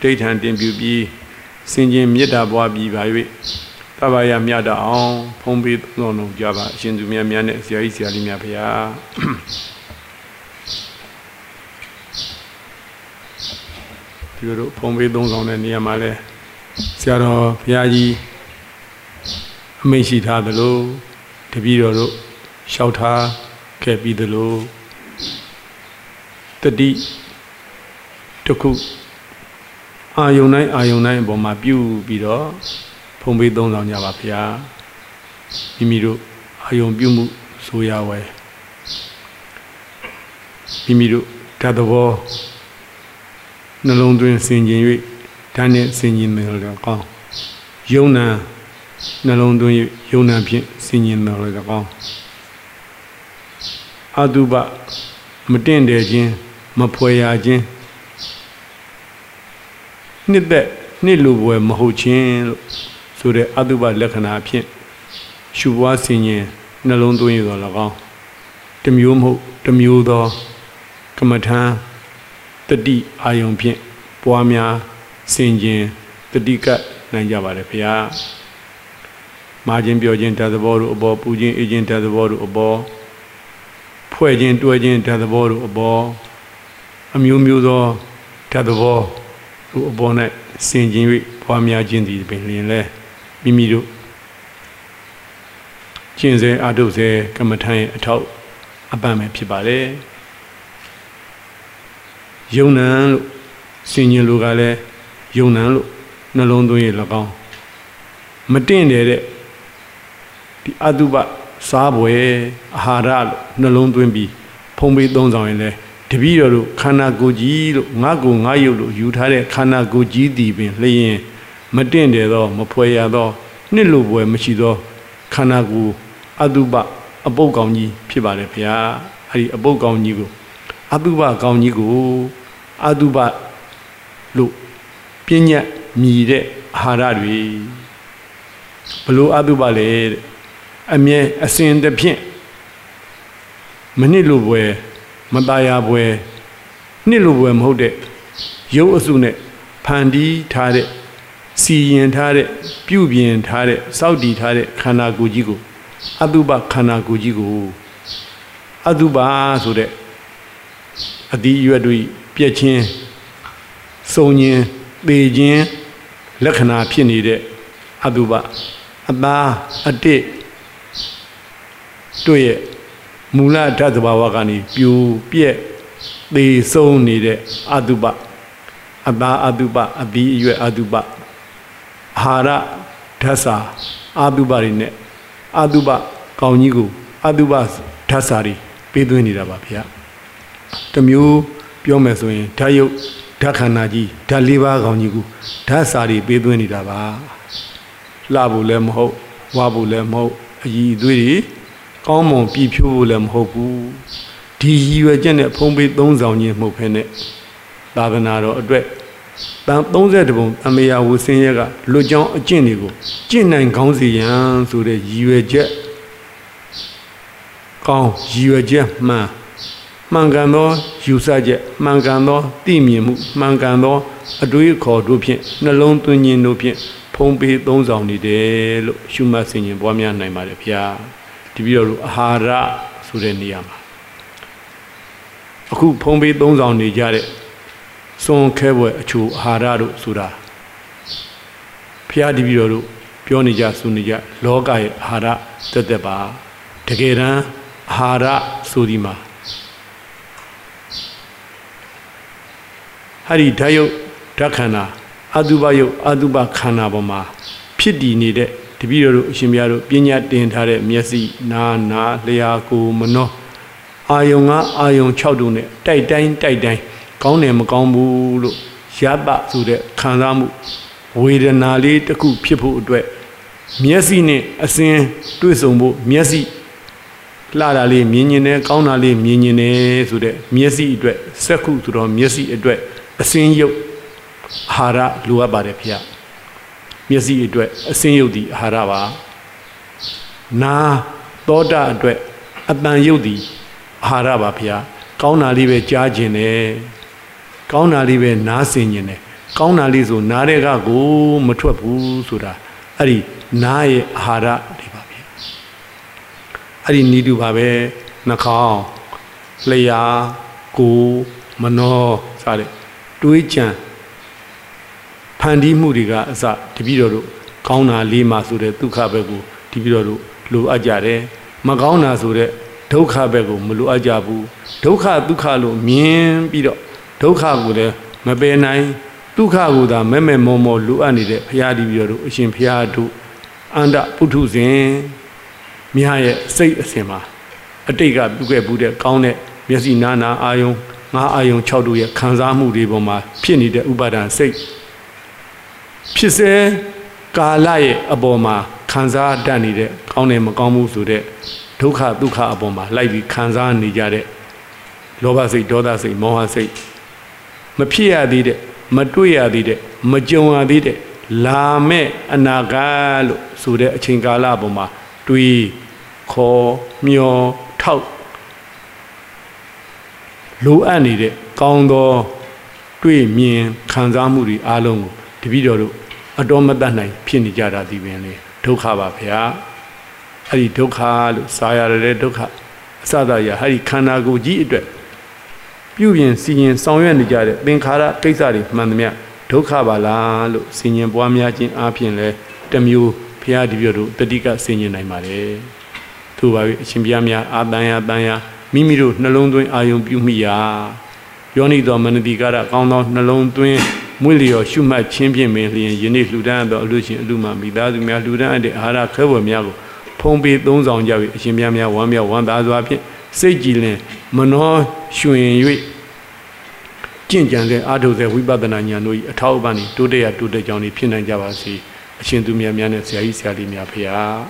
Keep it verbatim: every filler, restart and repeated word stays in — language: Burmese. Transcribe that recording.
ဋ္ဌာန်တင်ပြပြီးစင်ကျင်မေတ္တာပွားပြီးပါ၍သဗ္ဗယမြတ်တအောင်ဖုံးပေးသုံးလုံးကြပါအရှင်သူမြတ်များနဲ့ဆရာကြီးဆရာလေးများဖရာဒီလိုဖုံးပေးသုံးဆောင်တဲ့နေရာမှာလဲဆရာတော်ဘုရားကြီးအမိန့်ရှိထားသလိုတပည့်တော်တို့လျှောက်ထားခဲ့ပြီးသလိုတတိတခုအာယုန်တိုင်းအာယုန်တိုင်းအပေါ်မှာပြုပြီးတော့ဖုံးပေးသုံးဆောင်ကြပါဗျာမိမိတို့အာယုန်ပြုမှုဆိုရဝဲမိမိတို့ဓာတ်သဘောနှလုံးသွင်းဆင်ခြင်၍ဓာတ်နဲ့ဆင်ခြင်တယ်လို့ကောင်းယုံနာနှလုံးသွင်း၍ယုံနာဖြင့်ဆင်ခြင်တယ်လို့ကောင်းအတုပမတင့်တယ်ခြင်းမဖွယ်ရခြင်းနှစ်သက်နှစ်လိုပွဲမဟုတ်ခြင်းလို့ဆိုတဲ့အတုပလက္ခဏာဖြင့်ရှုပွားဆင်ញင်နှလုံးသွင်းရတော့၎င်းတမျိုးမဟုတ်တမျိုးသောကမ္မထာတတိအာယုံဖြင့်ပွားများဆင်ញင်တတိကနိုင်ကြပါလေဗျာမာခြင်းပြောခြင်းဓာတ်သဘောတို့အပေါ်ပူခြင်းအေးခြင်းဓာတ်သဘောတို့အပေါ်ဖွဲ့ခြင်းတွဲခြင်းဓာတ်သဘောတို့အပေါ်အမျိုးမျိုးသောဓာတ်သဘောတို့အပေါ်၌ဆင်ခြင်၍ပွားများခြင်းသည်ပင်လျင်လဲမိမိတို့ကျင့်စေအထုတ်စေကမ္မထာရဲ့အထောက်အပံ့ပဲဖြစ်ပါလေယုံနံလို့ဆင်ခြင်လိုကလည်းယုံနံလို့နှလုံးသွင်းရ၎င်းမတင့်တယ်တဲ့ဒီအတုပစားပွဲအာဟာရလို့နှလုံးသွင်းပြီးဖုံးပေးသုံးဆောင်ရင်လဲတပည့်တော်တို့ခန္ဓာကိုယ်ကြီးလို့ငါ့ကိုငါ့ရုပ်လို့ယူထားတဲ့ခန္ဓာကိုယ်ကြီးတည်ပင်လျင်မတင့်တယ်သောမဖွယ်ရသောနှစ်လိုပွဲမရှိသောခန္ဓာကိုယ်အတုပအပုပ်ကောင်ကြီးဖြစ်ပါလေဗျာအဲ့ဒီအပုပ်ကောင်ကြီးကိုအတုပကောင်ကြီးကိုအတုပလို့ပြဉ္ညတ်မြည်တဲ့အာဟာရတွေဘလို့အတုပလဲတဲ့အမြဲအစဉ်တစ်ဖြင့်မနစ်လိုပွဲမตายပွဲနှစ်လိုပွဲမဟုတ်တဲ့ရုပ်အစုနဲ့ဖန်တီးထားတဲ့စီရင်ထားတဲ့ပြုပြင်ထားတဲ့စောင့်တည်ထားတဲ့ခန္ဓာကိုယ်ကြီးကိုအတုပခန္ဓာကိုယ်ကြီးကိုအတုပဆိုတဲ့အတိအရွက်တွေပြည့်ချင်းစုံခြင်းပေခြင်းလက္ခဏာဖြစ်နေတဲ့အတုပအသားအတစ်တို့ရဲ့မူလဓာတ်သဘာဝကနေပြိုပြက်သေဆုံးနေတဲ့အတုပအသားအတုပအပြီးအရွယ်အတုပအာဟာရဓာတ်စာအတုပတွေနဲ့အတုပကောင်းကြီးကိုအတုပဓာတ်စာတွေပေးသွင်းနေတာပါဗျာတမျိုးပြောမယ်ဆိုရင်ဓာတ်ရုပ်ဓာတ်ခန္ဓာကြီးဓာတ်လေးပါးကောင်းကြီးကိုဓာတ်စာတွေပေးသွင်းနေတာပါလှဖို့လည်းမဟုတ်ဝါဖို့လည်းမဟုတ်အည်အသွေးတွေကောင်းမွန်ပြည့်ဖြိုးဖို့လည်းမဟုတ်ဘူးဒီရည်ရွယ်ချက်နဲ့ဖုံးပေးသုံးဆောင်ခြင်းမဟုတ်ဘဲနဲ့သာသနာတော်အတွက်တန်သုံးဆယ်ပုံအမေယာဝဆင်းရဲကလွတ်ကြောင်းအကျင့်တွေကိုကျင့်နိုင်ကောင်းစီရန်ဆိုတဲ့ရည်ရွယ်ချက်ကောင်းရည်ရွယ်ချက်မှန်မှန်ကန်သောယူဆချက်မှန်ကန်သောသိမြင်မှုမှန်ကန်သောအတွေးအခေါ်တို့ဖြင့်နှလုံးသွင်းခြင်းတို့ဖြင့်ဖုံးပေးသုံးဆောင်နေတယ်လို့ရှုမှတ်ဆင်ခြင်ပွားများနိုင်ပါတယ်ဗျာတပည့်တော်တို့အာဟာရဆိုတဲ့နေရာမှာအခုဖုံးပေးသုံးဆောင်နေကြတဲ့စွန်ခဲပွဲအချိုအာဟာရတို့ဆိုတာဘုရားတပည့်တော်တို့ပြောနေကြဆိုနေကြလောကရဲ့အာဟာရတက်တက်ပါတကယ်တမ်းအာဟာရဆိုဒီမှာဟာဒီဓာတ်ယုတ်ဓာတ်ခန္ဓာအတုပယုတ်အတုပခန္ဓာပေါ်မှာဖြစ်တည်နေတဲ့တပည့်တော်တို့အရှင်ဘုရားတို့ပညာတင်ထားတဲ့မျက်စိနာနာလျှာကိုမနှောအာယုံကအာယုံ၆တို့နဲ့တိုက်တိုင်းတိုက်တိုင်းကောင်းတယ်မကောင်းဘူးလို့ရတဆိုတဲ့ခံစားမှုဝေဒနာလေးတစ်ခုဖြစ်ဖို့အတွက်မျက်စိနဲ့အစဉ်တွေ့ဆုံဖို့မျက်စိလှတာလေးမြင်မြင်နဲ့ကောင်းတာလေးမြင်မြင်နဲ့ဆိုတဲ့မျက်စိအတွက်စက္ခုဆိုတော့မျက်စိအတွက်အစဉ်ရုပ်အာဟာရလိုအပ်ပါတယ်ဖေ။မျက်စိအတွက်အစဉ်ရုပ်ဒီအာဟာရပါ။နာသောတာအတွက်အတန်ရုပ်ဒီအာဟာရပါဖေ။ကောင်းတာလေးပဲကြားခြင်းနဲ့ကောင်းတာလေးပဲနားဆင်ခြင်းနဲ့ကောင်းတာလေးဆိုနားတဲ့ကကိုမထွက်ဘူးဆိုတာအဲ့ဒီနားရဲ့အာဟာရတွေပါပဲအဲ့ဒီနီးတူပါပဲနှာခေါင်းလျှာကိုမနောစတဲ့တွေးကြံဖန်တီးမှုတွေကအစတပည့်တော်တို့ကောင်းတာလေးမှဆိုတဲ့ဒုက္ခဘက်ကိုတပည့်တော်တို့လိုအပ်ကြတယ်မကောင်းတာဆိုတဲ့ဒုက္ခဘက်ကိုမလိုအပ်ကြဘူးဒုက္ခဒုက္ခလို့မြင်ပြီးတော့ဒုက္ခကိုလည်းမပယ်နိုင်ဒုက္ခကိုသာမဲ့မဲ့မောမောလိုအပ်နေတဲ့ဘုရားတပည့်တော်တို့အရှင်ဘုရားတို့အန္တပုထုဇဉ်မြတ်ရဲ့စိတ်အစဉ်မှာအတိတ်ကပြုခဲ့ဘူးတဲ့ကောင်းတဲ့မျက်စိနာနာအာယုံငါအာယုံ၆တို့ရဲ့ခံစားမှုတွေပေါ်မှာဖြစ်နေတဲ့ဥပါဒံစိတ်ဖြစ်စေကာလရဲ့အပေါ်မှာခံစားတတ်နေတဲ့ကောင်းတယ်မကောင်းဘူးဆိုတဲ့ဒုက္ခဒုက္ခအပေါ်မှာလိုက်ပြီးခံစားနေကြတဲ့လောဘစိတ်ဒေါသစိတ်မောဟစိတ်မဖြစ်ရသေးတဲ့မတွေ့ရသေးတဲ့မကြုံရသေးတဲ့လာမဲ့အနာဂတ်လို့ဆိုတဲ့အချိန်ကာလပေါ်မှာတွေးခေါ်မျောထောက်လိုအပ်နေတဲ့ကောင်းသောတွေ့မြင်ခံစားမှုတွေအားလုံးကိုတပည့်တော်တို့အတော်မတတ်နိုင်ဖြစ်နေကြတာဒီပင်လေဒုက္ခပါဗျာအဲ့ဒီဒုက္ခလို့စာရတဲ့ဒုက္ခအစသာရအဲ့ဒီခန္ဓာကိုယ်ကြီးအတွက်ပြုပြင်စီရင်ဆောင်ရွက်နေကြတဲ့သင်္ခါရကိစ္စတွေမှန်သမျှဒုက္ခပါလားလို့စီရင်ပွားများခြင်းအပြင်လဲတမျိုးဘုရားတပည့်တို့တတိကစီရင်နိုင်ပါတယ်ထို့ပါပြီအရှင်ဘုရားများအာတန်ယာတန်ယာမိမိတို့နှလုံးသွင်းအာယုံပြုမိရာယောနိတော်မနတိကာရကောင်းသောနှလုံးသွင်းမွေလျော်ရှုမှတ်ခြင်းဖြင့်ပင်လျင်ယနေ့လှူဒန်းသောအလို့ရှင်အလူမှမိသားစုများလှူဒန်းအပ်တဲ့အာဟာရခဲဝယ်များကိုဖုံးပေးသုံးဆောင်ကြ၍အရှင်ဘုရားများဝမ်းမြောက်ဝမ်းသာစွာဖြင့်စိတ်ကြည်လင်မနှောရွှင်၍ကျင့်ကြံတဲ့အာထုတဲ့ဝိပဿနာဉာဏ်တို့၏အထောက်အပံ့တိုးတက်ရတိုးတက်ကြောင်းဖြစ်နိုင်ကြပါစေအရှင်သူမြတ်များနဲ့ဆရာကြီးဆရာလေးများဖေဟာ